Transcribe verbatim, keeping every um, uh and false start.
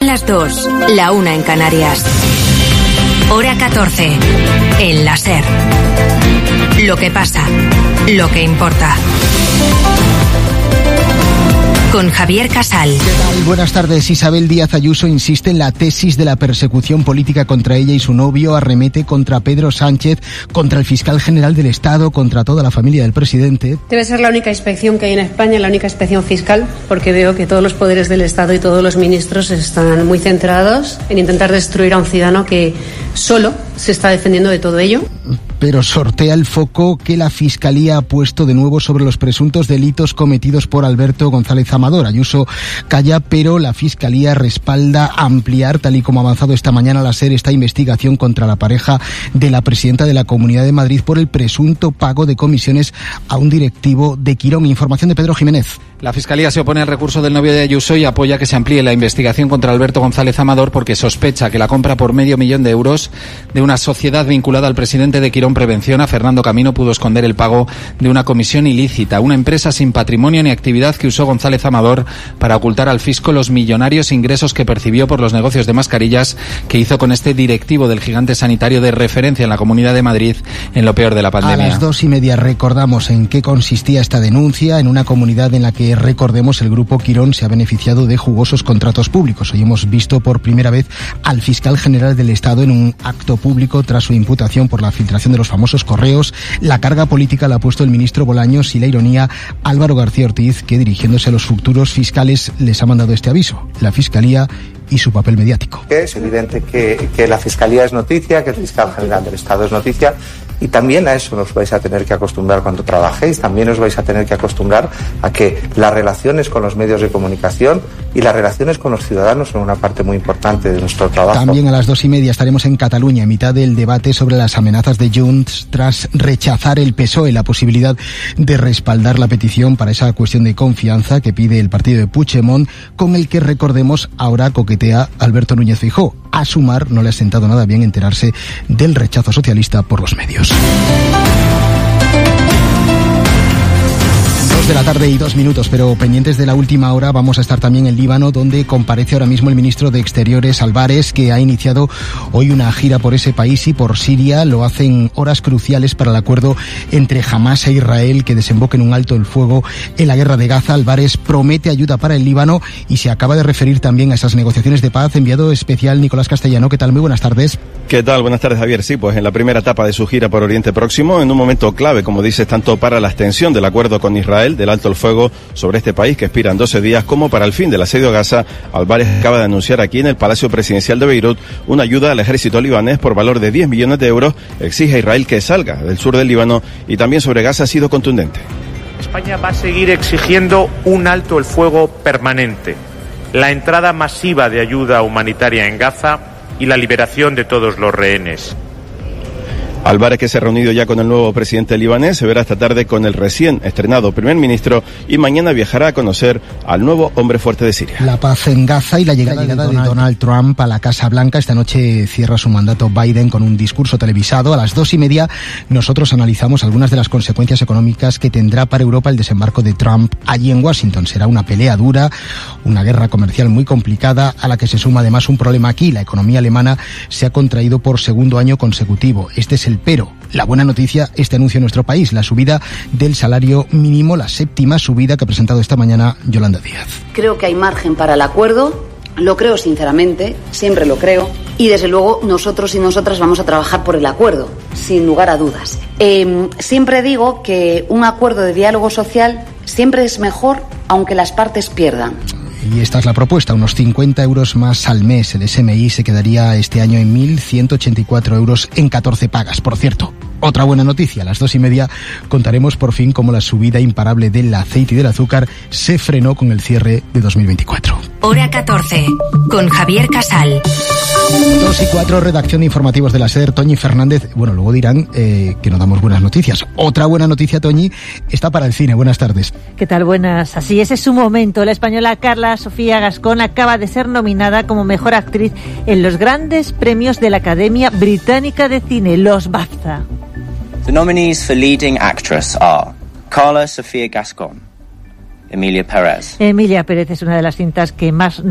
las dos, la una en Canarias. Hora catorce, en la SER. Lo que pasa, lo que importa. Con Javier Casal. ¿Qué tal? Buenas tardes. Isabel Díaz Ayuso insiste en la tesis de la persecución política contra ella y su novio, arremete contra Pedro Sánchez, contra el fiscal general del Estado, contra toda la familia del presidente. Debe ser la única inspección que hay en España, la única inspección fiscal, porque veo que todos los poderes del Estado y todos los ministros están muy centrados en intentar destruir a un ciudadano que solo se está defendiendo de todo ello. Pero sortea el foco que la Fiscalía ha puesto de nuevo sobre los presuntos delitos cometidos por Alberto González Amador. Ayuso calla, pero la Fiscalía respalda ampliar, tal y como ha avanzado esta mañana la SER, esta investigación contra la pareja de la presidenta de la Comunidad de Madrid por el presunto pago de comisiones a un directivo de Quirón. Información de Pedro Jiménez. La Fiscalía se opone al recurso del novio de Ayuso y apoya que se amplíe la investigación contra Alberto González Amador porque sospecha que la compra por medio millón de euros de una sociedad vinculada al presidente de Quirón Prevención, a Fernando Camino, pudo esconder el pago de una comisión ilícita, una empresa sin patrimonio ni actividad que usó González Amador para ocultar al fisco los millonarios ingresos que percibió por los negocios de mascarillas que hizo con este directivo del gigante sanitario de referencia en la Comunidad de Madrid en lo peor de la pandemia. A las dos y media recordamos en qué consistía esta denuncia en una comunidad en la que, recordemos, el grupo Quirón se ha beneficiado de jugosos contratos públicos. Hoy hemos visto por primera vez al fiscal general del Estado en un acto público tras su imputación por la filtración de los famosos correos. La carga política la ha puesto el ministro Bolaños y la ironía Álvaro García Ortiz, que dirigiéndose a los futuros fiscales les ha mandado este aviso. La Fiscalía y su papel mediático. Es evidente que, que la Fiscalía es noticia, que el fiscal general del Estado es noticia, y también a eso nos vais a tener que acostumbrar cuando trabajéis. También os vais a tener que acostumbrar a que las relaciones con los medios de comunicación y las relaciones con los ciudadanos son una parte muy importante de nuestro trabajo. También a las dos y media estaremos en Cataluña, en mitad del debate sobre las amenazas de Junts tras rechazar el P S O E la posibilidad de respaldar la petición para esa cuestión de confianza que pide el partido de Puigdemont, con el que, recordemos, ahora coquetea Alberto Núñez Feijóo. A Sumar no le ha sentado nada bien enterarse del rechazo socialista por los medios. Dos de la tarde y dos minutos, pero pendientes de la última hora vamos a estar también en Líbano, donde comparece ahora mismo el ministro de Exteriores, Álvarez, que ha iniciado hoy una gira por ese país y por Siria. Lo hace en horas cruciales para el acuerdo entre Hamás e Israel, que desemboque en un alto el fuego en la guerra de Gaza. Álvarez promete ayuda para el Líbano y se acaba de referir también a esas negociaciones de paz. Enviado especial Nicolás Castellano, ¿qué tal? Muy buenas tardes. ¿Qué tal? Buenas tardes, Javier. Sí, pues en la primera etapa de su gira por Oriente Próximo, en un momento clave, como dices, tanto para la extensión del acuerdo con Israel, del alto el fuego sobre este país que expira en doce días, como para el fin del asedio a Gaza. Álvarez acaba de anunciar aquí en el Palacio Presidencial de Beirut una ayuda al ejército libanés por valor de diez millones de euros. Exige a Israel que salga del sur del Líbano y también sobre Gaza ha sido contundente. España va a seguir exigiendo un alto el fuego permanente, la entrada masiva de ayuda humanitaria en Gaza y la liberación de todos los rehenes. Álvarez, que se ha reunido ya con el nuevo presidente libanés, se verá esta tarde con el recién estrenado primer ministro y mañana viajará a conocer al nuevo hombre fuerte de Siria. La paz en Gaza y la llegada, la llegada de, Donald. de Donald Trump a la Casa Blanca. Esta noche cierra su mandato Biden con un discurso televisado. A las dos y media nosotros analizamos algunas de las consecuencias económicas que tendrá para Europa el desembarco de Trump allí en Washington. Será una pelea dura, una guerra comercial muy complicada, a la que se suma además un problema aquí. La economía alemana se ha contraído por segundo año consecutivo. Este es el pero. La buena noticia, este anuncio en nuestro país, la subida del salario mínimo, la séptima subida que ha presentado esta mañana Yolanda Díaz. Creo que hay margen para el acuerdo, lo creo sinceramente, siempre lo creo, y desde luego nosotros y nosotras vamos a trabajar por el acuerdo, sin lugar a dudas. Eh, siempre digo que un acuerdo de diálogo social siempre es mejor aunque las partes pierdan. Y esta es la propuesta, unos cincuenta euros más al mes. El S M I se quedaría este año en mil ciento ochenta y cuatro euros en catorce pagas. Por cierto, otra buena noticia, a las dos y media contaremos por fin cómo la subida imparable del aceite y del azúcar se frenó con el cierre de dos mil veinticuatro. Hora catorce, con Javier Casal. Dos y cuatro, redacción de informativos de la SER, Toñi Fernández. Bueno, luego dirán eh, que no damos buenas noticias. Otra buena noticia, Toñi, está para el cine. Buenas tardes. ¿Qué tal? Buenas. Así es, es su momento. La española Carla Sofía Gascón acaba de ser nominada como mejor actriz en los grandes premios de la Academia Británica de Cine, los BAFTA. The nominees for leading actress are Carla Sofía Gascón, Emilia Pérez. Emilia Pérez es una de las cintas que más